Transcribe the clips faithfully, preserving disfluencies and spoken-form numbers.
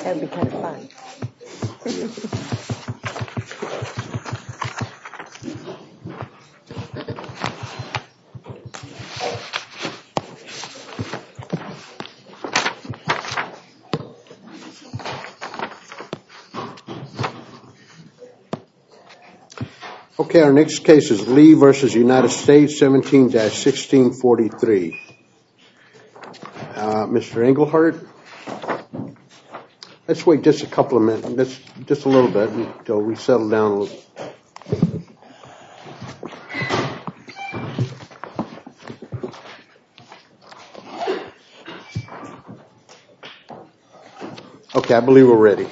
That'd be kind of fun. Okay, our next case is Lee versus United States, seventeen dash sixteen forty-three. Uh, Mister Englehart, let's wait just a couple of minutes, let's, just a little bit until we settle down a little. Okay, I believe we're ready.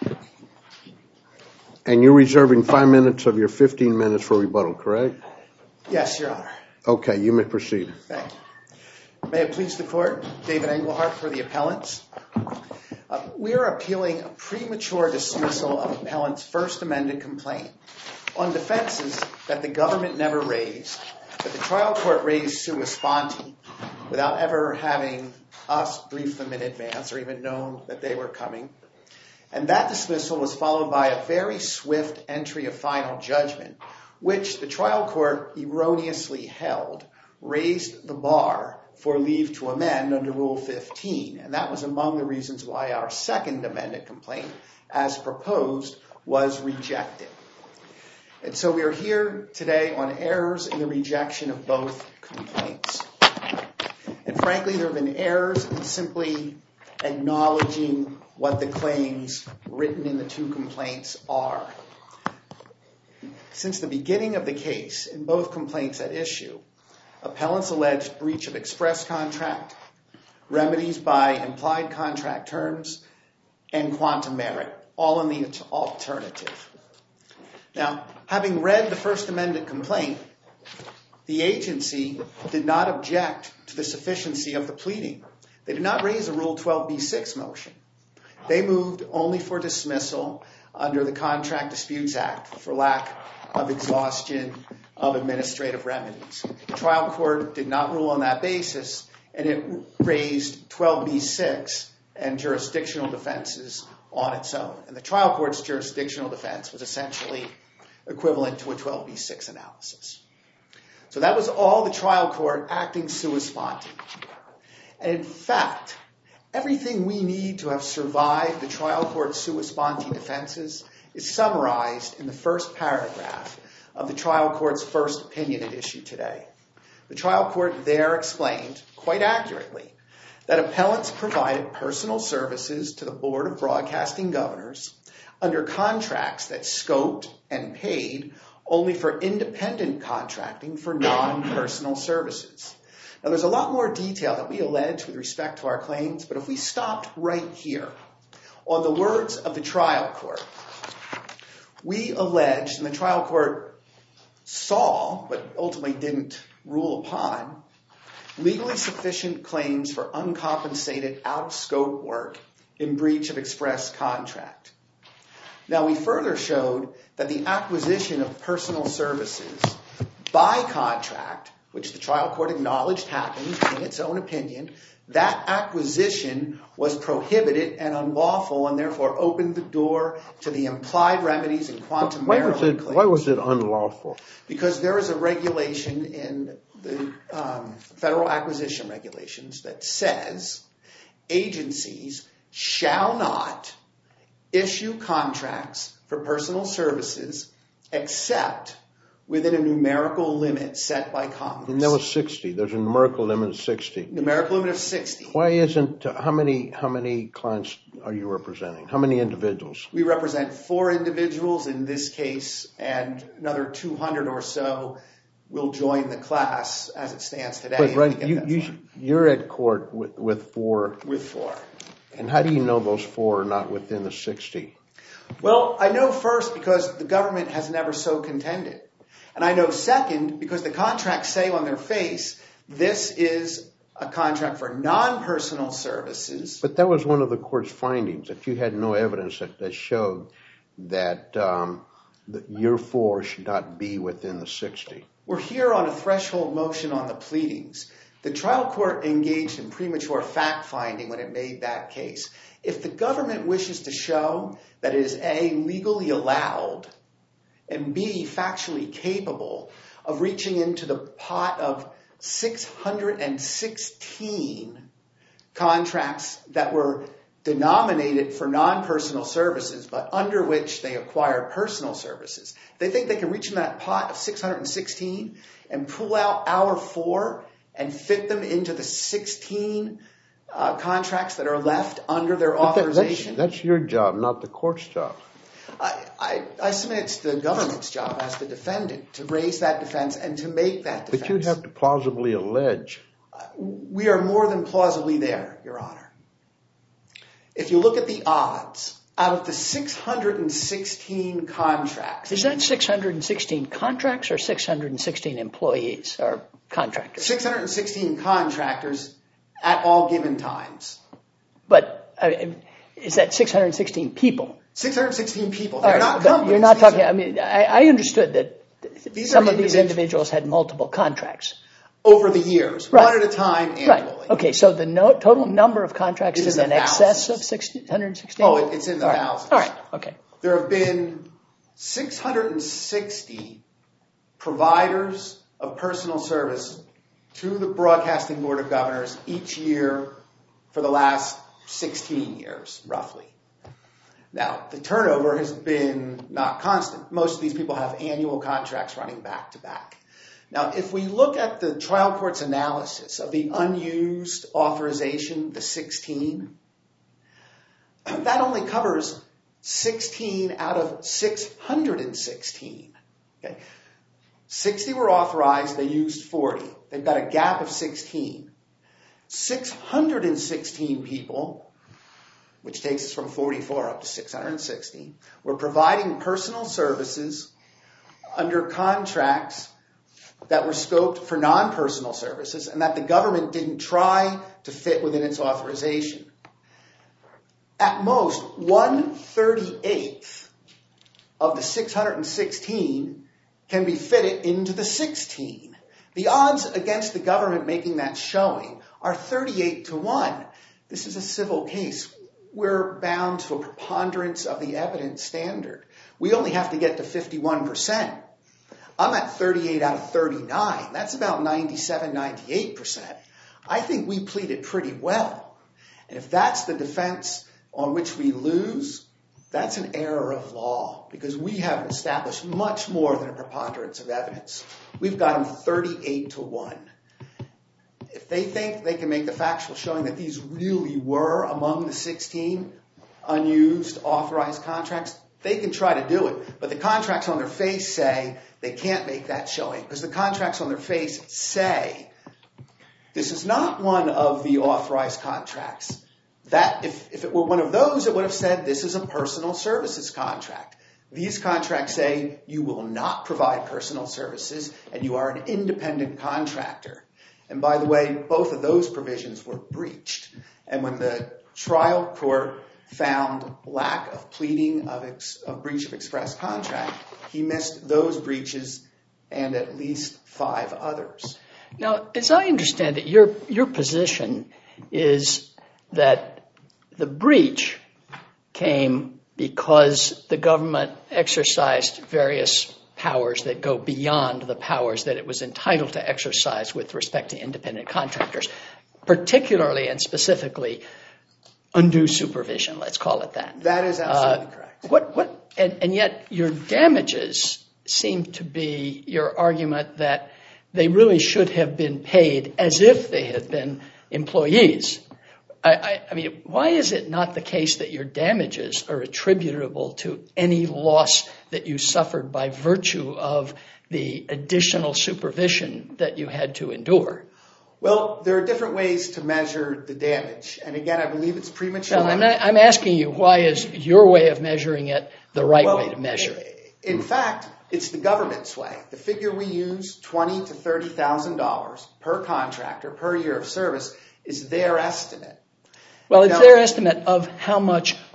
And you're reserving five minutes of your fifteen minutes for rebuttal, correct? Yes, Your Honor. Okay, you may proceed. Thank you. May it please the Court, David Englehart for the appellants. Uh, we are appealing a premature dismissal of appellant's first amended complaint on defenses that the government never raised, that the trial court raised sua sponte without ever having us brief them in advance or even known that they were coming. And that dismissal was followed by a very swift entry of final judgment, which the trial court erroneously held raised the bar for leave to amend under Rule fifteen. And that was among the reasons why our second amended complaint, as proposed, was rejected. And so we are here today on errors in the rejection of both complaints. And frankly, there have been errors in simply acknowledging what the claims written in the two complaints are. Since the beginning of the case, in both complaints at issue, appellants alleged breach of express contract, remedies by implied contract terms, and quantum merit, all in the alternative. Now, having read the first amended complaint, the agency did not object to the sufficiency of the pleading. They did not raise a Rule twelve b six motion. They moved only for dismissal under the Contract Disputes Act for lack of exhaustion of administrative remedies. The trial court did not rule on that basis, and it raised twelve b six and jurisdictional defenses on its own. And the trial court's jurisdictional defense was essentially equivalent to a twelve b six analysis. So that was all the trial court acting sua sponte. And in fact, everything we need to have survived the trial court's sua sponte defenses is summarized in the first paragraph of the trial court's first opinion at issue today. The trial court there explained, quite accurately, that appellants provided personal services to the Board of Broadcasting Governors under contracts that scoped and paid only for independent contracting for non-personal services. Now, there's a lot more detail that we allege with respect to our claims, but if we stopped right here on the words of the trial court, we alleged, and the trial court saw, but ultimately didn't rule upon, legally sufficient claims for uncompensated out-of-scope work in breach of express contract. Now, we further showed that the acquisition of personal services by contract, which the trial court acknowledged happened in its own opinion, that acquisition was prohibited and unlawful and therefore opened the door to the implied remedies and quantum merit claims. Why was it unlawful? Because there is a regulation in the um, federal acquisition regulations that says agencies shall not issue contracts for personal services except within a numerical limit set by Congress. And that was sixty. There's a numerical limit of sixty. Numerical limit of sixty. Why isn't, uh, how many how many clients are you representing? How many individuals? We represent four individuals in this case, and another two hundred or so will join the class as it stands today. But right, you, you, you're at court with, with four. With four. And how do you know those four are not within the sixty? Well, I know first because the government has never so contended. And I know second because the contracts say on their face, this is a contract for non-personal services. But that was one of the court's findings, that you had no evidence that, that showed that, um, that your four should not be within the sixty. We're here on a threshold motion on the pleadings The trial court engaged in premature fact-finding when it made that case. If the government wishes to show that it is A, legally allowed, and B, factually capable of reaching into the pot of six hundred sixteen contracts that were denominated for non-personal services, but under which they acquired personal services, they think they can reach in that pot of six hundred sixteen and pull out our four and fit them into the sixteen uh, contracts that are left under their but authorization. That, that's, that's your job, not the court's job. I, I, I submit it's the government's job as the defendant to raise that defense and to make that defense. But you have to plausibly allege. Uh, we are more than plausibly there, Your Honor. If you look at the odds, out of the six hundred sixteen contracts... Is that six hundred sixteen contracts or six hundred sixteen employees or contractors? six hundred sixteen contractors at all given times. But uh, is that six hundred sixteen people? six hundred sixteen people. They're right, not companies. You're not these talking... Are, I mean, I, I understood that these some of individuals, these individuals had multiple contracts. Over the years, right. one at a time annually. Right. Okay, so the no, total number of contracts is in excess of six hundred sixteen? Oh, it, it's in the all thousands. Right. All right, okay. There have been six hundred sixty providers of personal service to the Broadcasting Board of Governors each year for the last sixteen years, roughly. Now, the turnover has been not constant. Most of these people have annual contracts running back to back. Now, if we look at the trial court's analysis of the unused authorization, the sixteen, that only covers sixteen out of six hundred sixteen. Okay? sixty were authorized, they used forty. They've got a gap of sixteen. six hundred sixteen people, which takes us from forty-four up to six hundred sixty, were providing personal services under contracts that were scoped for non-personal services and that the government didn't try to fit within its authorization. At most, one thirty-eighth of the six hundred sixteen can be fitted into the sixteen. The odds against the government making that showing are thirty-eight to one. This is a civil case. We're bound to a preponderance of the evidence standard. We only have to get to fifty-one percent. I'm at thirty-eight out of thirty-nine. That's about ninety-seven, ninety-eight percent. I think we pleaded pretty well. And if that's the defense on which we lose, that's an error of law because we have established much more than a preponderance of evidence. We've got them thirty-eight to one. If they think they can make the factual showing that these really were among the sixteen unused authorized contracts, they can try to do it. But the contracts on their face say they can't make that showing because the contracts on their face say this is not one of the authorized contracts. That if, if it were one of those, it would have said this is a personal services contract. These contracts say you will not provide personal services and you are an independent contractor. And by the way, both of those provisions were breached. And when the trial court found lack of pleading of, ex, of breach of express contract, he missed those breaches and at least five others. Now, as I understand it, your your position is that the breach came because the government exercised various powers that go beyond the powers that it was entitled to exercise with respect to independent contractors, particularly and specifically undue supervision, let's call it that. That is absolutely uh, correct. What what and, and yet your damages seem to be your argument that they really should have been paid as if they had been employees. I, I, I mean, why is it not the case that your damages are attributable to any loss that you suffered by virtue of the additional supervision that you had to endure? Well, there are different ways to measure the damage. And again, I believe it's premature. Well, I'm, not, I'm asking you, why is your way of measuring it the right well, way to measure it? In fact, it's the government's way. The figure we use, twenty thousand to thirty thousand dollars per contractor per year of service, is their estimate. Well, it's now, their estimate of how much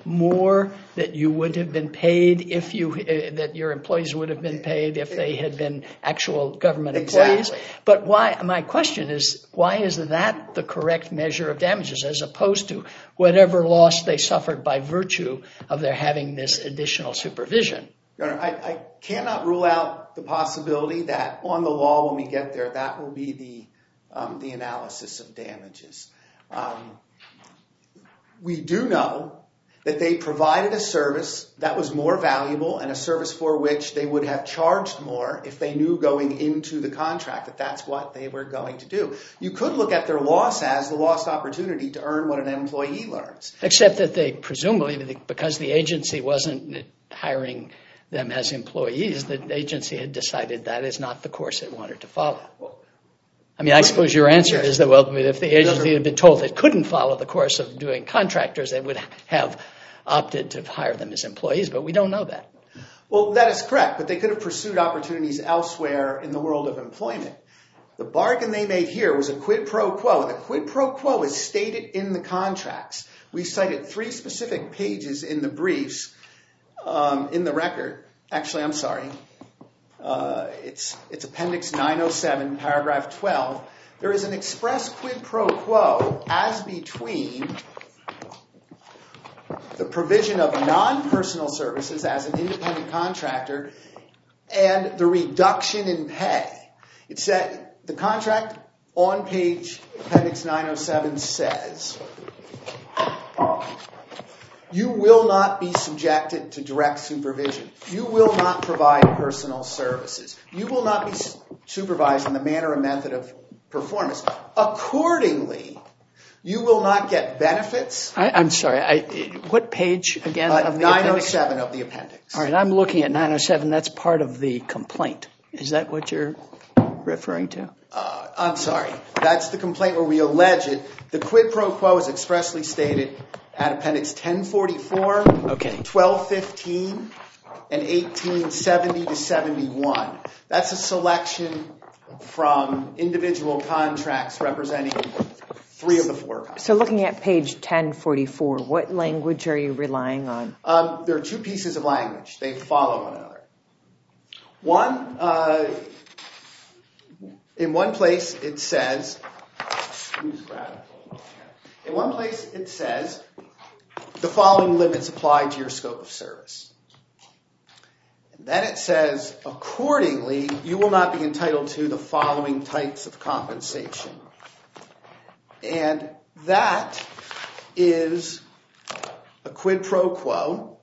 more that you would have been paid if you uh, that your employees would have been paid if they had been actual government employees. Exactly. But why? My question is, why is that the correct measure of damages as opposed to whatever loss they suffered by virtue of their having this additional supervision? Your Honor, I, I cannot rule out the possibility that on the law, when we get there, that will be the um, the analysis of damages. Um, we do know that they provided a service that was more valuable and a service for which they would have charged more if they knew going into the contract that that's what they were going to do. You could look at their loss as the lost opportunity to earn what an employee learns. Except that they presumably, because the agency wasn't hiring them as employees, the agency had decided that is not the course it wanted to follow. I mean, I suppose your answer is that, well, if the agency had been told it couldn't follow the course of doing contractors, they would have opted to hire them as employees, but we don't know that. Well, that is correct, but they could have pursued opportunities elsewhere in the world of employment. The bargain they made here was a quid pro quo, and the quid pro quo is stated in the contracts. We cited three specific pages in the briefs, um, in the record. Actually, I'm sorry. Uh, it's, it's Appendix nine oh seven, Paragraph twelve. There is an express quid pro quo as between the provision of non-personal services as an independent contractor and the reduction in pay. It said the contract on page Appendix nine oh seven says, you will not be subjected to direct supervision. You will not provide personal services. You will not be supervised in the manner and method of performance. Accordingly, you will not get benefits. I, I'm sorry, I, what page again Uh, of the nine oh appendix? seven of the appendix. All right, I'm looking at nine oh seven. That's part of the complaint. Is that what you're referring to? Uh, I'm sorry. That's the complaint where we allege it. The quid pro quo is expressly stated at Appendix ten forty-four, Okay. twelve fifteen, and eighteen seventy to seventy-one. That's a selection from individual contracts representing three of the four contracts. So looking at page ten forty-four, what language are you relying on? Um, there are two pieces of language. They follow one another. One, uh, in one place it says, in one place it says, the following limits apply to your scope of service. And then it says, accordingly, you will not be entitled to the following types of compensation. And that is a quid pro quo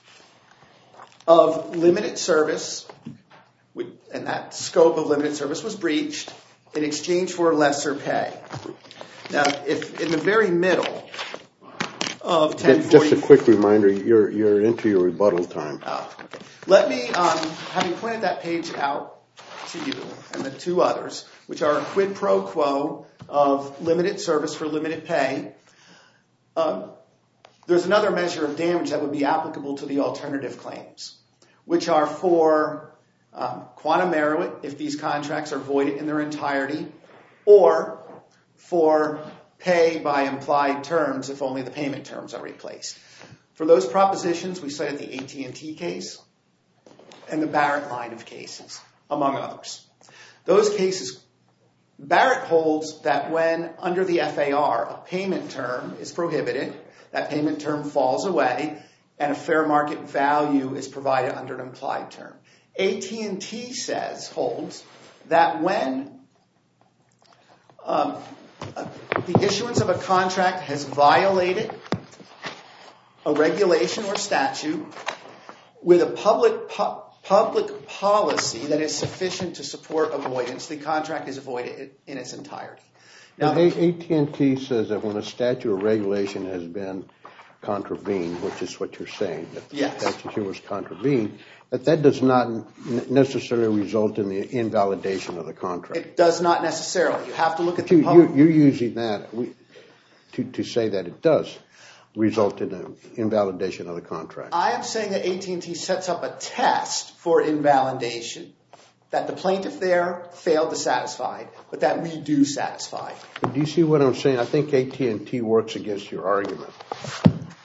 of limited service, and that scope of limited service was breached in exchange for lesser pay. Now, if in the very middle of ten forty... Just a quick reminder, you're you're into your rebuttal time. Oh, okay. Let me, um, having pointed that page out to you and the two others, which are a quid pro quo of limited service for limited pay, um, there's another measure of damage that would be applicable to the alternative claims, which are for um, quantum merit if these contracts are voided in their entirety, or for pay by implied terms if only the payment terms are replaced. For those propositions, we cited the A T and T case and the Barrett line of cases, among others. Those cases, Barrett holds that when under the F A R a payment term is prohibited, that payment term falls away and a fair market value is provided under an implied term. A T and T says, holds, that when um, uh, the issuance of a contract has violated a regulation or statute with a public pu- public policy that is sufficient to support avoidance, the contract is avoided in its entirety. Now, A T and T says that when a statute or regulation has been contravened, which is what you're saying, that the yes. statute here was contravened, that that does not necessarily result in the invalidation of the contract. It does not necessarily. You have to look at you, the public. You're using that we, to, to say that it does result in an invalidation of the contract. I am saying that A T and T sets up a test for invalidation that the plaintiff there failed to satisfy, but that we do satisfy. But do you see what I'm saying? I think A T and T works against your argument.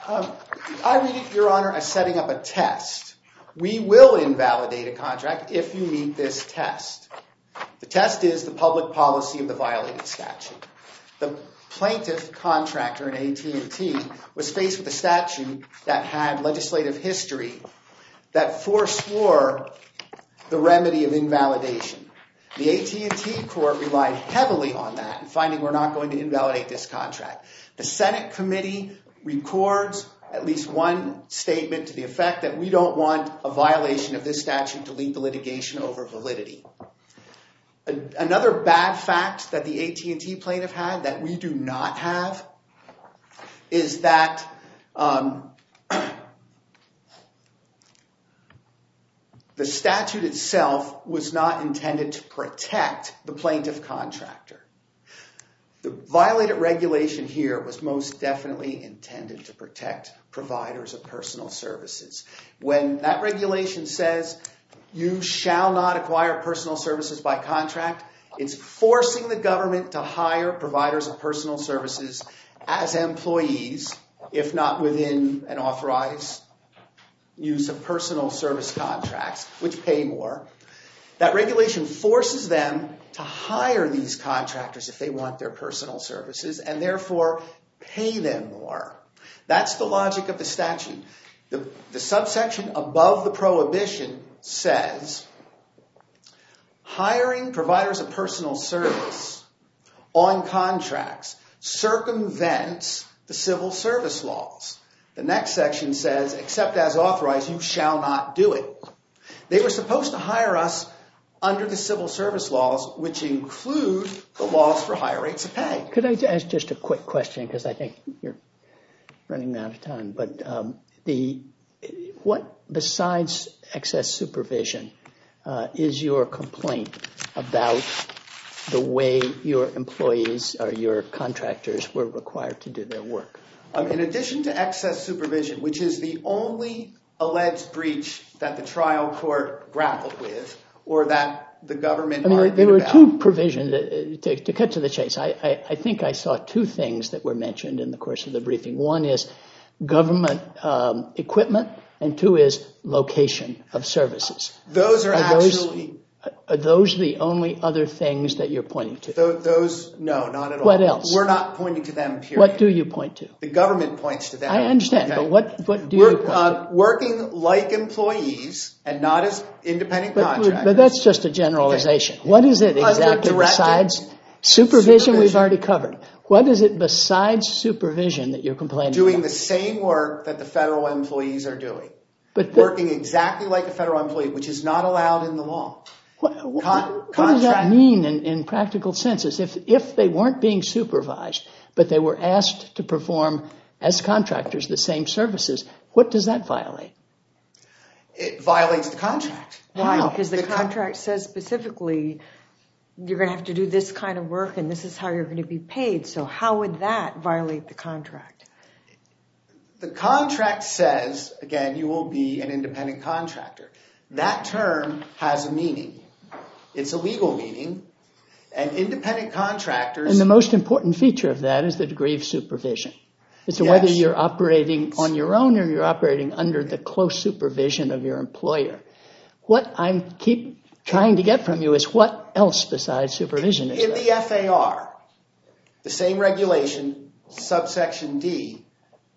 Um, I read it, Your Honor, as setting up a test. We will invalidate a contract if you meet this test. The test is the public policy of the violated statute. The plaintiff contractor in A T and T was faced with a statute that had legislative history that forswore the remedy of invalidation. The A T and T court relied heavily on that in finding we're not going to invalidate this contract. The Senate committee records at least one statement to the effect that we don't want a violation of this statute to lead to litigation over validity. Another bad fact that the A T and T plaintiff had that we do not have is that um, the statute itself was not intended to protect the plaintiff contractor. The violated regulation here was most definitely intended to protect providers of personal services. When that regulation says you shall not acquire personal services by contract, it's forcing the government to hire providers of personal services as employees, if not within an authorized use of personal service contracts, which pay more. That regulation forces them to hire these contractors if they want their personal services and therefore pay them more. That's the logic of the statute. The, the subsection above the prohibition says hiring providers of personal service on contracts circumvents the civil service laws. The next section says, except as authorized, you shall not do it. They were supposed to hire us under the civil service laws, which include the laws for higher rates of pay. Could I ask just a quick question, because I think you're running out of time. But um, the what, besides excess supervision, uh, is your complaint about the way your employees or your contractors were required to do their work? Um, in addition to excess supervision, which is the only alleged breach that the trial court grappled with, or that the government I mean, argued there were about. two provisions. Uh, to, to cut to the chase, I, I, I think I saw two things that were mentioned in the course of the briefing. One is government um, equipment, and two is location of services. Those are, are actually... Those, are those the only other things that you're pointing to? Those, those, no, not at all. What else? We're not pointing to them, period. What do you point to? The government points to them. I understand, okay? but what, what do We're, you point uh, to? Working like employees and not as independent But, contractors. but that's just a generalization. Okay. What is it exactly besides supervision, supervision we've already covered? What is it besides supervision that you're complaining doing about? Doing the same work that the federal employees are doing. But the, working exactly like a federal employee, which is not allowed in the law. What, what, Con- what does that mean in, in practical senses? If, if they weren't being supervised, but they were asked to perform as contractors the same services, what does that violate? It violates the contract. Why? How? Because the, the contract con- says specifically you're going to have to do this kind of work and this is how you're going to be paid. So how would that violate the contract? The contract says, again, you will be an independent contractor. That term has a meaning. It's a legal meaning, and independent contractors... And the most important feature of that is the degree of supervision. As to yes. whether you're operating on your own or you're operating under the close supervision of your employer. What I keep trying to get from you is what else besides supervision is In there? the F A R, the same regulation, subsection D,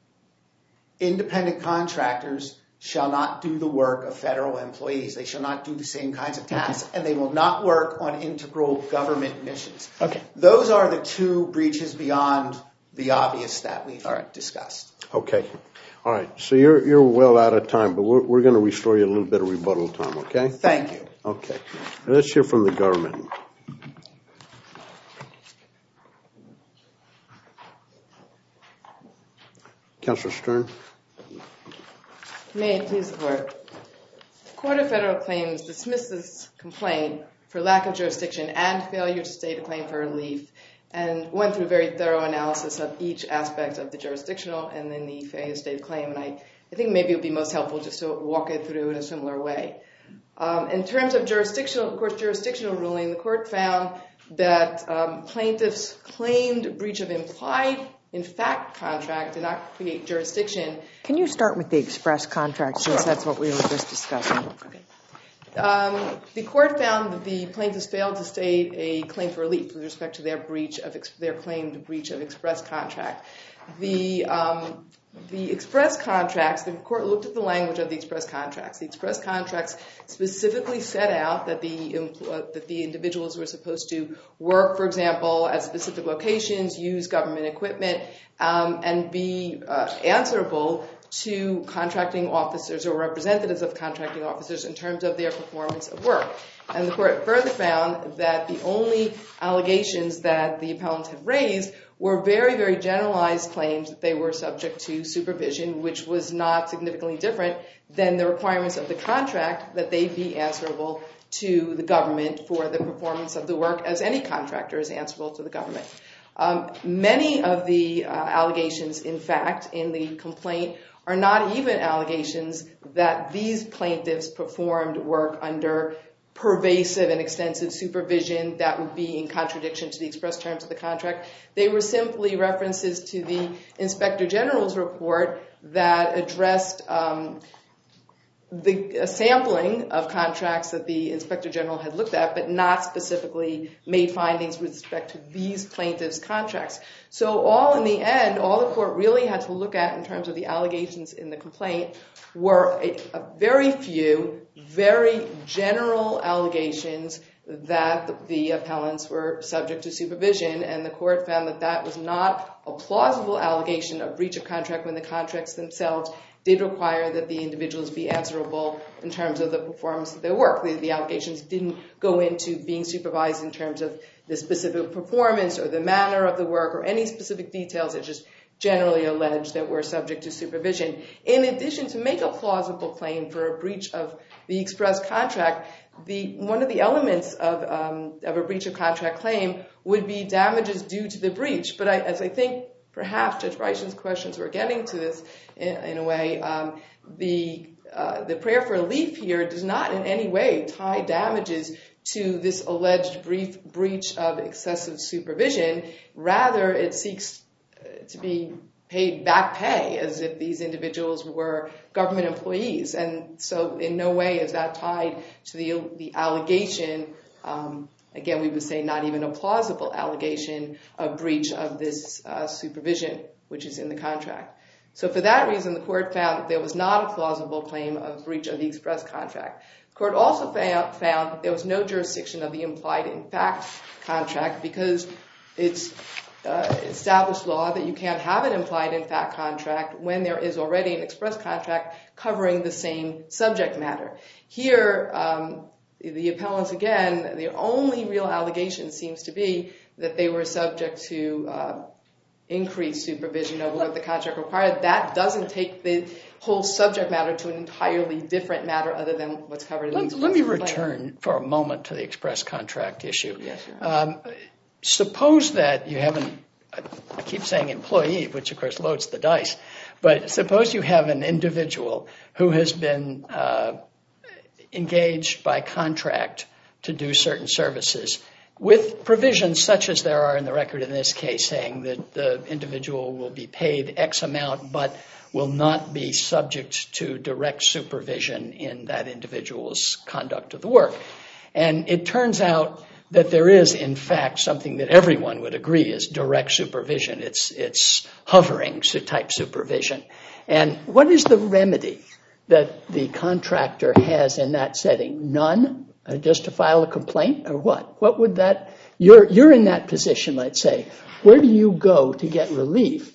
independent contractors shall not do the work of federal employees. They shall not do the same kinds of tasks, okay. and they will not work on integral government missions. Okay. Those are the two breaches beyond the obvious that we've All right. discussed. Okay. All right. So you're you're well out of time, but we're we're going to restore you a little bit of rebuttal time, okay? Thank you. Okay. Let's hear from the government. Councilor Stern. May it please the Court. The Court of Federal Claims dismissed this complaint for lack of jurisdiction and failure to state a claim for relief, and went through a very thorough analysis of each aspect of the jurisdictional and then the failure to state a claim. And I, I think maybe it would be most helpful just to walk it through in a similar way. Um, in terms of jurisdictional, of course, jurisdictional ruling, the Court found that um, plaintiffs claimed breach of implied in fact contract did not create jurisdiction. Can you start with the express contract, since that's what we were just discussing? Okay. Um, the court found that the plaintiffs failed to state a claim for relief with respect to their breach of ex- their claimed breach of express contract. The um, the express contracts, the court looked at the language of the express contracts. The express contracts specifically set out that the uh, that the individuals were supposed to work, for example, at specific locations, use government equipment, um, and be uh, answerable to contracting officers or representatives of contracting officers in terms of their performance of work. And the court further found that the only allegations that the appellants have raised were very, very generalized claims that they were subject to supervision, which was not significantly different than the requirements of the contract that they be answerable to the government for the performance of the work, as any contractor is answerable to the government. Um, many of the uh, allegations, in fact, in the complaint are not even allegations that these plaintiffs performed work under pervasive and extensive supervision that would be in contradiction to the express terms of the contract. They were simply references to the Inspector General's report that addressed um, the a sampling of contracts that the Inspector General had looked at, but not specifically made findings with respect to these plaintiffs' contracts. So all in the end, all the court really had to look at in terms of the allegations in the complaint were a, a very few, very general allegations that the, the appellants were subject to supervision, and the court found that that was not a plausible allegation of breach of contract when the contracts themselves did require that the individuals be answerable in terms of the performance of their work. The, the allegations didn't go into being supervised in terms of the specific performance or the manner of the work or any specific details. It just generally alleged that we're subject to supervision. In addition, to make a plausible claim for a breach of the express contract, the one of the elements of, um, of a breach of contract claim would be damages due to the breach. But I, as I think perhaps Judge Reichen's questions were getting to this in, in a way, um, the uh, the prayer for relief here does not in any way tie damages to this alleged brief breach of excessive supervision. Rather, it seeks to be paid back pay as if these individuals were government employees. And so in no way is that tied to the, the allegation, um, again, we would say not even a plausible allegation of breach of this uh, supervision, which is in the contract. So for that reason, the court found that there was not a plausible claim of breach of the express contract. The court also found, found that there was no jurisdiction of the implied in fact contract because it's uh, established law that you can't have an implied in fact contract when there is already an express contract covering the same subject matter. Here, um, the appellants, again, the only real allegation seems to be that they were subject to uh, increased supervision over what the contract required. That doesn't take the whole subject matter to an entirely different matter other than what's covered in the express Let me complaint. return for a moment to the express contract issue. Yes, sure. Um, suppose that you have an, I keep saying employee, which of course loads the dice, but suppose you have an individual who has been uh, engaged by contract to do certain services with provisions such as there are in the record in this case saying that the individual will be paid X amount but will not be subject to direct supervision in that individual's conduct of the work. And it turns out that there is, in fact, something that everyone would agree is direct supervision. It's, it's hovering type supervision. And what is the remedy that the contractor has in that setting? None? Uh, just to file a complaint or what? What would that, you're, you're in that position, let's say. Where do you go to get relief?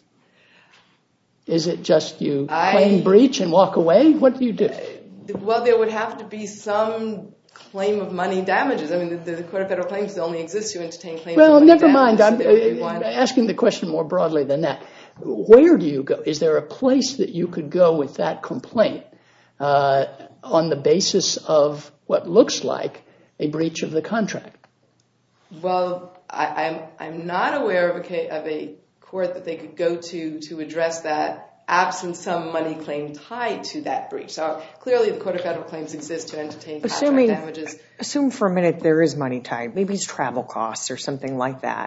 Is it just you I, claim breach and walk away? What do you do? Well, there would have to be some claim of money damages. I mean, the, the Court of Federal Claims only exists to entertain claims well, of money never mind. damages. I'm So uh, asking the question more broadly than that. Where do you go? Is there a place that you could go with that complaint uh, on the basis of what looks like a breach of the contract? Well, I, I'm I'm not aware of a case, of a court that they could go to to address that absent some money claim tied to that breach. So clearly the Court of Federal Claims exists to entertain contract Assuming, damages. Assume for a minute there is money tied. Maybe it's travel costs or something like that.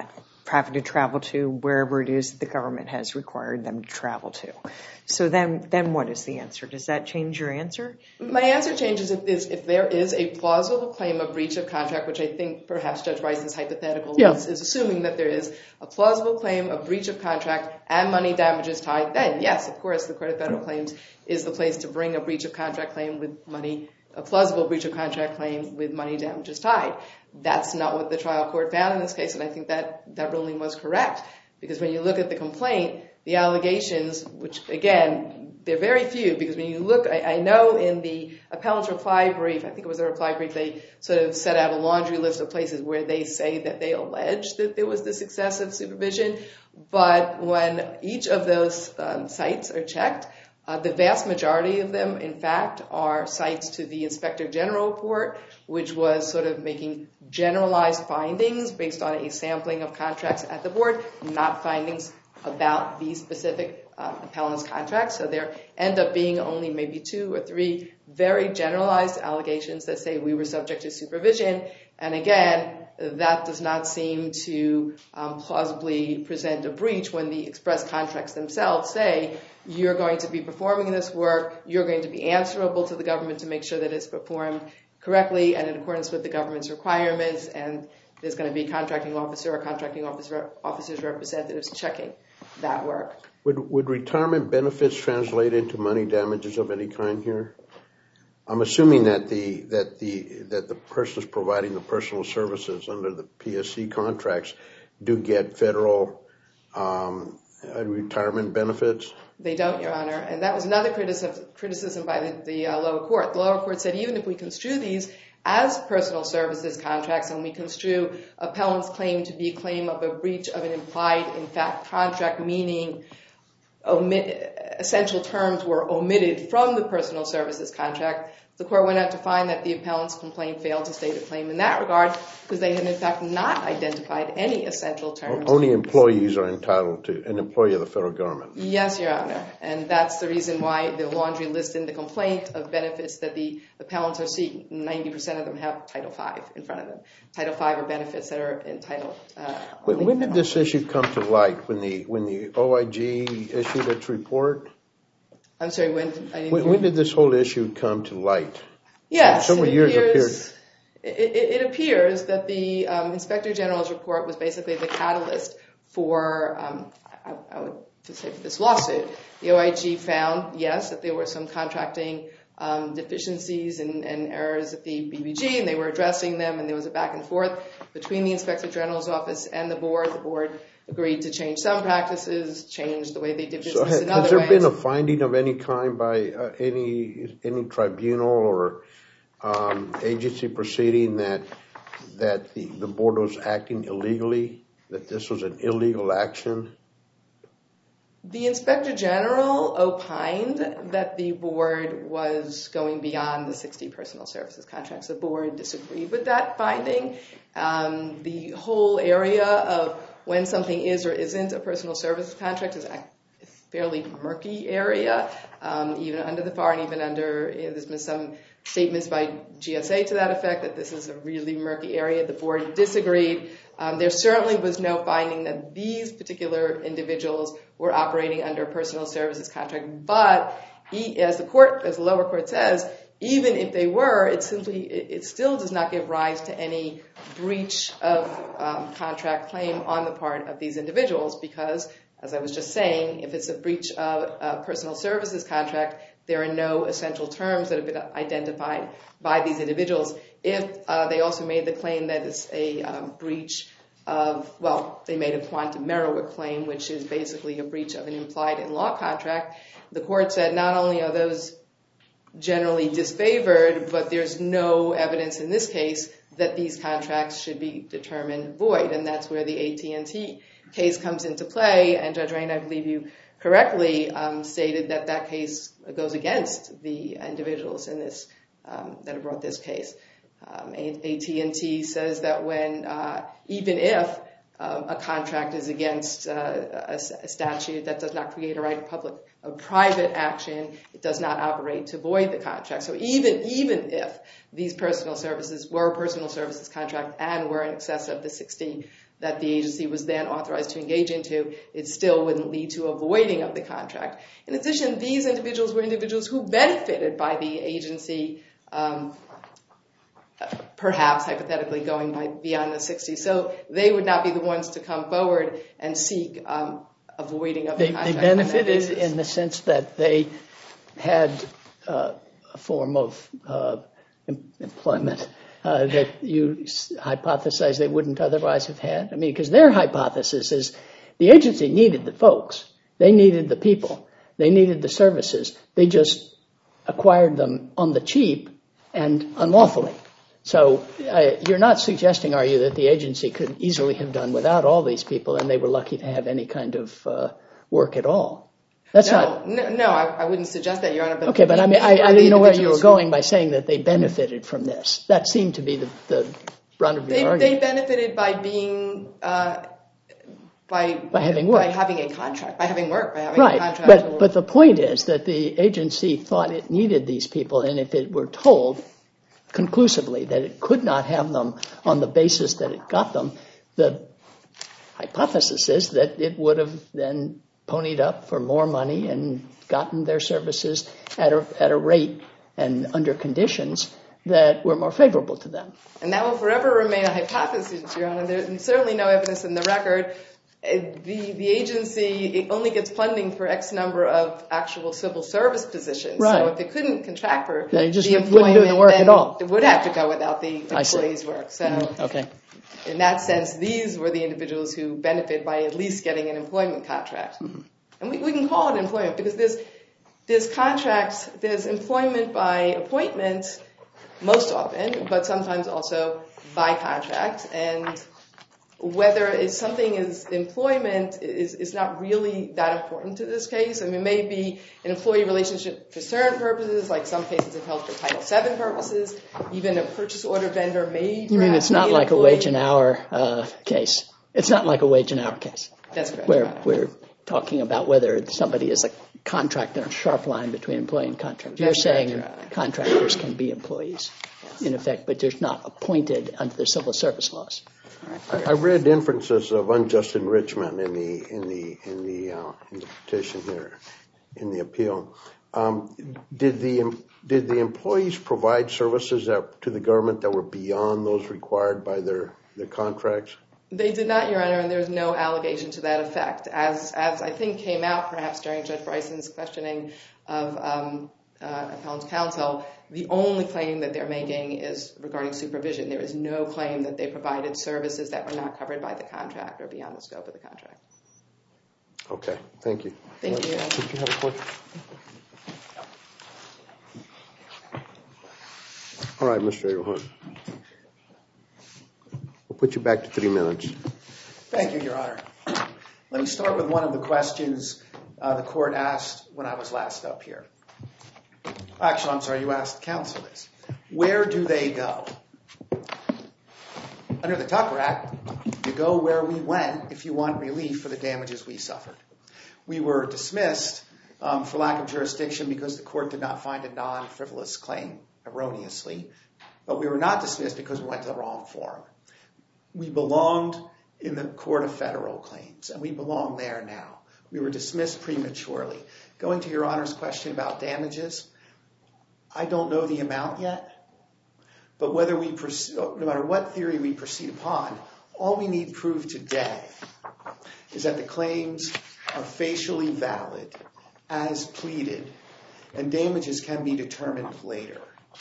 having to travel to wherever it is that the government has required them to travel to. So then, then what is the answer? Does that change your answer? My answer changes if, is, if there is a plausible claim of breach of contract, which I think perhaps Judge Rice's hypothetical Yeah. is, is assuming that there is a plausible claim of breach of contract and money damages tied. Then, yes, of course, the Court of Federal Claims is the place to bring a breach of contract claim with money, a plausible breach of contract claim with money damages tied. That's not what the trial court found in this case, and I think that that ruling was correct. Because when you look at the complaint, the allegations, which again, they're very few, because when you look, I, I know in the appellant's reply brief, I think it was a reply brief, they sort of set out a laundry list of places where they say that they allege that there was this excessive supervision. But when each of those um, sites are checked, uh, the vast majority of them, in fact, are cites to the Inspector General report, which was sort of making generalized findings based on a sampling of contracts at the board, not findings about these specific uh, appellant's contracts. So there end up being only maybe two or three very generalized allegations that say we were subject to supervision. And again, that does not seem to um, plausibly present a breach when the express contracts themselves say you're going to be performing this work, you're going to be answerable to the government to make sure that it's performed correctly and in accordance with the government's requirements, and there's going to be a contracting officer or contracting officer, officers representatives checking that work. Would, would retirement benefits translate into money damages of any kind here? I'm assuming that the that the that the persons providing the personal services under the P S C contracts do get federal um, retirement benefits. They don't, Your Honor, and that was another criticism criticism by the, the uh, lower court. The lower court said even if we construe these as personal services contracts and we construe appellant's claim to be a claim of a breach of an implied, in fact, contract, meaning omit, essential terms were omitted from the personal services contract, the court went on to find that the appellant's complaint failed to state a claim in that regard because they had, in fact, not identified any essential terms. Only employees are entitled to an employee of the federal government. Yes, Your Honor, and that's the reason why the laundry list in the complaint of benefits that the appellants are seeking, ninety percent of them have Title five in front of them. Title five are benefits that are entitled. Uh, when when did this issue come to light? When the when the O I G issued its report? I'm sorry, when? I didn't when, when did this whole issue come to light? Yes, several it years appears, appeared. It, it, it appears that the um, Inspector General's report was basically the catalyst for, um, I, I would say, for this lawsuit. The O I G found, yes, that there were some contracting um, deficiencies and, and errors at the B B G, and they were addressing them, and there was a back and forth between the Inspector General's office and the board. The board agreed to change some practices, change the way they did business So has, in other has there ways. been a finding of any kind by uh, any any tribunal or um, agency proceeding that that the, the board was acting illegally, that this was an illegal action? The Inspector General opined that the board was going beyond the sixty personal services contracts. The board disagreed with that finding. Um, the whole area of when something is or isn't a personal services contract is a fairly murky area, um, even under the F A R and even under, you know, there's been some statements by G S A to that effect that this is a really murky area. The board disagreed. Um, there certainly was no finding that these particular individuals were operating under a personal services contract. But he, as the court, as the lower court says, even if they were, it simply, it, it still does not give rise to any breach of um, contract claim on the part of these individuals because, as I was just saying, if it's a breach of a personal services contract, there are no essential terms that have been identified by these individuals. If uh, they also made the claim that it's a um, breach of, well, they made a quantum Merowith claim, which is basically a breach of an implied in law contract, the court said not only are those generally disfavored, but there's no evidence in this case that these contracts should be determined void, and that's where the A T and T case comes into play. And Judge Rain, I believe you correctly um, stated that that case goes against the individuals in this um, that have brought this case. Um, A T and T says that when uh, even if um, a contract is against uh, a, a statute that does not create a right of public, a private action, it does not operate to void the contract. So even even if these personal services were a personal services contract and were in excess of the sixty that the agency was then authorized to engage into, it still wouldn't lead to a voiding of the contract. In addition, these individuals were individuals who benefited by the agency, um, perhaps hypothetically going by beyond the sixty. So they would not be the ones to come forward and seek um, a voiding of the they, contract. They benefited in the sense that they had uh, a form of uh, em- employment uh, that you hypothesize they wouldn't otherwise have had. I mean, because their hypothesis is the agency needed the folks. They needed the people. They needed the services. They just acquired them on the cheap and unlawfully. So uh, you're not suggesting, are you, that the agency could easily have done without all these people and they were lucky to have any kind of uh, work at all? That's no, not. No, no, I, I wouldn't suggest that, Your Honor. But okay, but I mean, I, I didn't know where you were going by saying that they benefited from this. That seemed to be the, the brunt of your they, argument. They benefited by being, uh, by, by having work. By having a contract, by having work, by having right. a contract. But, or, but the point is that the agency thought it needed these people, and if it were told conclusively that it could not have them on the basis that it got them, the hypothesis is that it would have then ponied up for more money and gotten their services at a, at a rate and under conditions that were more favorable to them. And that will forever remain a hypothesis, Your Honor. There's certainly no evidence in the record. The, the agency it only gets funding for X number of actual civil service positions. Right. So if it couldn't contract for they just the wouldn't employment, do the work then at all. It would have to go without the employee's work. So mm-hmm. okay. in that sense, these were the individuals who benefit by at least getting an employment contract. Mm-hmm. And we, we can call it employment because there's, there's contracts, there's employment by appointment most often, but sometimes also by contract. And whether it's something is employment is, is not really that important to this case. I mean, it may be an employee relationship for certain purposes, like some cases have held for Title seven purposes. Even a purchase order vendor may. You mean it's not like a wage and hour uh, case? It's not like a wage and hour case. That's correct. Where we're talking about whether somebody is a contractor, a sharp line between employee and contractor. You're saying correct, contractors can be employees, yes, in effect, but they're not appointed under the civil service laws. I read inferences of unjust enrichment in the in the in the uh, in the petition here, in the appeal. Um, did the did the employees provide services that, to the government that were beyond those required by their their contracts? They did not, Your Honor, and there's no allegation to that effect. As as I think came out perhaps during Judge Bryson's questioning of um, uh, appellant's counsel, the only claim that they're making is regarding supervision. There is no claim that they provided services that were not covered by the contract or beyond the scope of the contract. Okay, thank you. Thank you. Did you have a question? All right, Mister Abraham. We'll put you back to three minutes. Thank you, Your Honor. Let me start with one of the questions uh, the court asked when I was last up here. Actually, I'm sorry, you asked counsel this. Where do they go? Under the Tucker Act, you go where we went if you want relief for the damages we suffered. We were dismissed um, for lack of jurisdiction because the court did not find a non-frivolous claim erroneously, but we were not dismissed because we went to the wrong forum. We belonged in the Court of Federal Claims, and we belong there now. We were dismissed prematurely. Going to Your Honor's question about damages, I don't know the amount yet, but whether we proceed, no matter what theory we proceed upon, all we need proof today is that the claims are facially valid as pleaded, and damages can be determined later.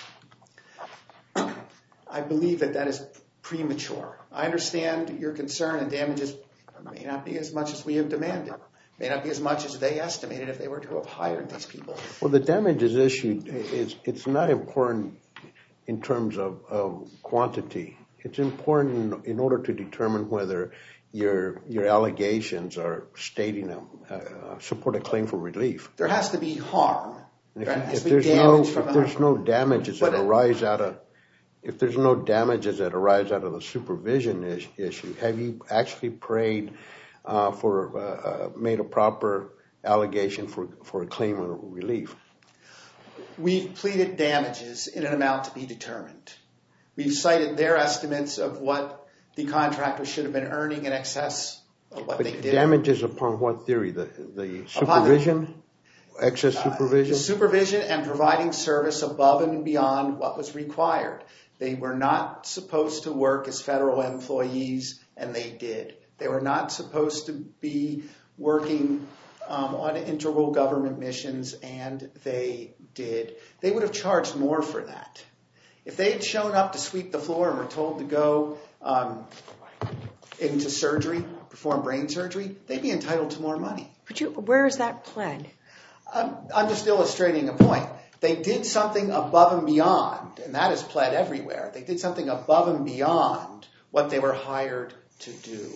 I believe that that is premature. I understand your concern, and damages may not be as much as we have demanded. May not be as much as they estimated if they were to have hired these people. Well, the damages issue is it's not important in terms of um, quantity. It's important in order to determine whether your your allegations are stating a uh, support a claim for relief. There has to be harm. If, there has if to be there's damage no from if the there's harm. no damages But that it- arise out of if there's no damages that arise out of the supervision is, issue, have you actually prayed uh, for uh, uh, made a proper allegation for for a claim of relief? We've pleaded damages in an amount to be determined. We've cited their estimates of what the contractors should have been earning in excess of what but they did. Damages upon what theory? The, the supervision? The, excess supervision? Uh, supervision and providing service above and beyond what was required. They were not supposed to work as federal employees, and they did. They were not supposed to be working um, on integral government missions, and they did. They would have charged more for that. If they had shown up to sweep the floor and were told to go um, into surgery, perform brain surgery, they'd be entitled to more money. But you, where is that pled? Um, I'm just illustrating a point. They did something above and beyond, and that is pled everywhere. They did something above and beyond what they were hired to do.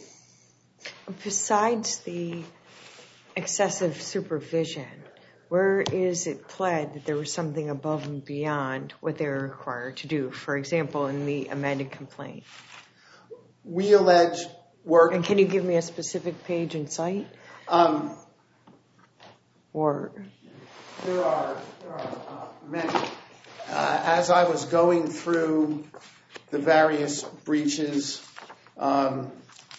Besides the excessive supervision, where is it pled that there was something above and beyond what they were required to do? For example, in the amended complaint. We allege work... And can you give me a specific page and site? Um, or... There are, there are uh, many. Uh, as I was going through the various breaches... Um,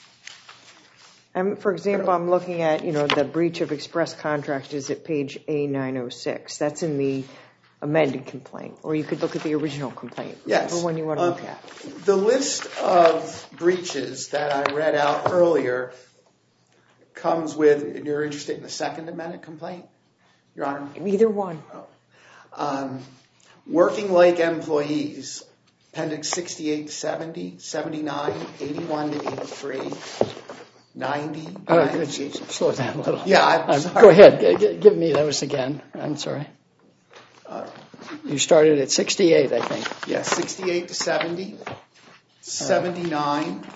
Um, for example, I'm looking at, you know, the breach of express contract is at page A nine oh six. That's in the amended complaint. Or you could look at the original complaint. Yes. Whichever one you want to uh, look at. The list of breaches that I read out earlier comes with, you're interested in the second amended complaint, Your Honor? Either one. Oh. Um, working like employees, appendix sixty-eight to seventy, seventy-nine, eighty-one to eighty-three. ninety, uh, slow down a little. Yeah, I'm uh, sorry. Go ahead. G- give me those again. I'm sorry. Uh, you started at sixty-eight, I think. Yeah, sixty-eight to seventy, seventy-nine.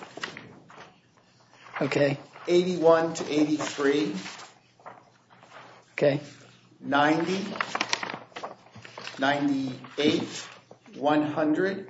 Okay. eighty-one to eighty-three. Okay. ninety, ninety-eight, one hundred.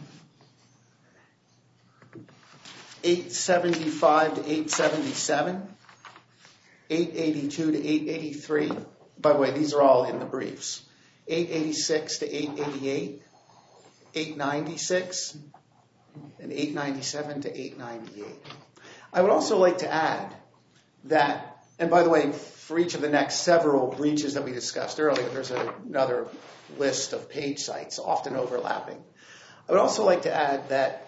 eight seventy-five to eight seventy-seven, eight eighty-two to eight eighty-three. By the way, these are all in the briefs. eight eighty-six to eight eighty-eight, eight ninety-six, and eight ninety-seven to eight ninety-eight. I would also like to add that, and by the way, for each of the next several breaches that we discussed earlier, there's a, another list of page sites, often overlapping. I would also like to add that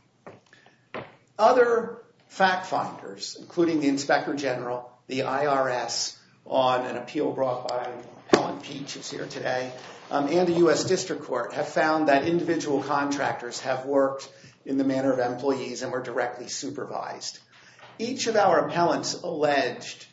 other fact finders, including the Inspector General, the I R S, on an appeal brought by Appellant Peach, who's here today, um, and the U S District Court, have found that individual contractors have worked in the manner of employees and were directly supervised. Each of our appellants alleged,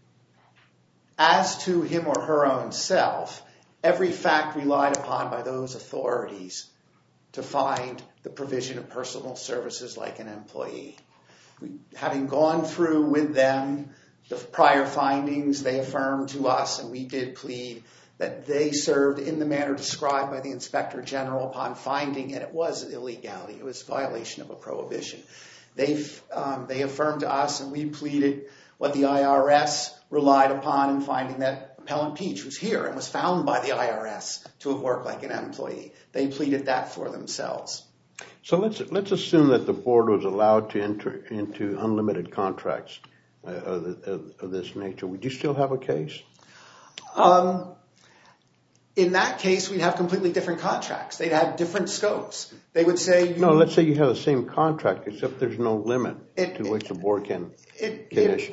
as to him or her own self, every fact relied upon by those authorities to find the provision of personal services like an employee. We, having gone through with them the prior findings, they affirmed to us, and we did plead, that they served in the manner described by the Inspector General upon finding, and it was illegality. It was violation of a prohibition. They, um, they affirmed to us, and we pleaded what the I R S relied upon in finding that Appellant Peach was here and was found by the I R S to have worked like an employee. They pleaded that for themselves. So let's let's assume that the board was allowed to enter into unlimited contracts uh, of, of, of this nature. Would you still have a case? Um, in that case, we'd have completely different contracts. They'd have different scopes. They would say... You, no, let's say you have the same contract, except there's no limit it, to it, which the board can, it, can it, issue.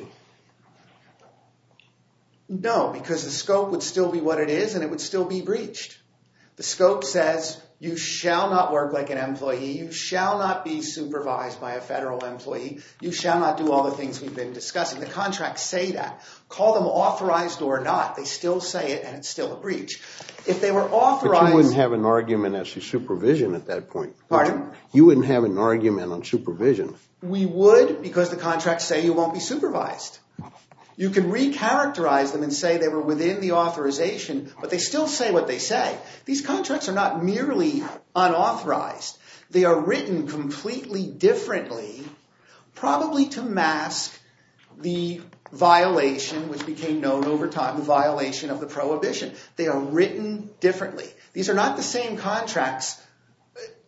No, because the scope would still be what it is, and it would still be breached. The scope says you shall not work like an employee. You shall not be supervised by a federal employee. You shall not do all the things we've been discussing. The contracts say that. Call them authorized or not, they still say it, and it's still a breach. If they were authorized... But you wouldn't have an argument as to supervision at that point. Pardon? You wouldn't have an argument on supervision. We would, because the contracts say you won't be supervised. You can recharacterize them and say they were within the authorization, but they still say what they say. These contracts are not merely unauthorized. They are written completely differently, probably to mask the violation, which became known over time, the violation of the prohibition. They are written differently. These are not the same contracts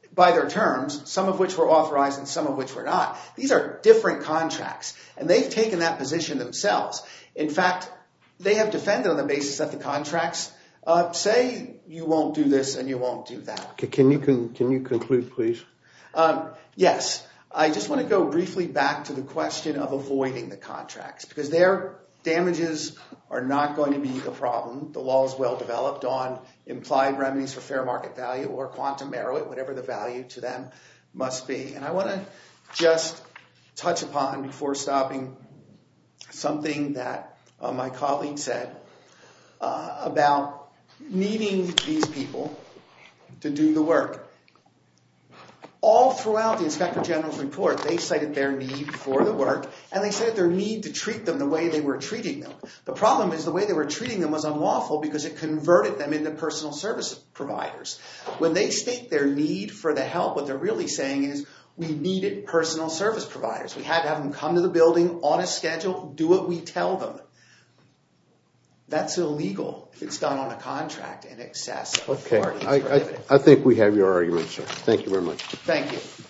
by their terms, some of which were authorized and some of which were not. These are different contracts, and they've taken that position themselves. In fact, they have defended on the basis that the contracts uh, say you won't do this and you won't do that. Can you con- can you conclude, please? Um, yes. I just want to go briefly back to the question of avoiding the contracts, because their damages are not going to be the problem. The law is well developed on implied remedies for fair market value or quantum merit, whatever the value to them must be. And I want to just touch upon, before stopping, something that uh, my colleague said uh, about needing these people to do the work. All throughout the Inspector General's report, they cited their need for the work, and they cited their need to treat them the way they were treating them. The problem is the way they were treating them was unlawful because it converted them into personal service providers. When they state their need for the help, what they're really saying is, we needed personal service providers. We had to have them come to the building on a schedule, do what we tell them. That's illegal if it's done on a contract in excess of Okay, authority. I, I, I think we have your argument, sir. Thank you very much. Thank you.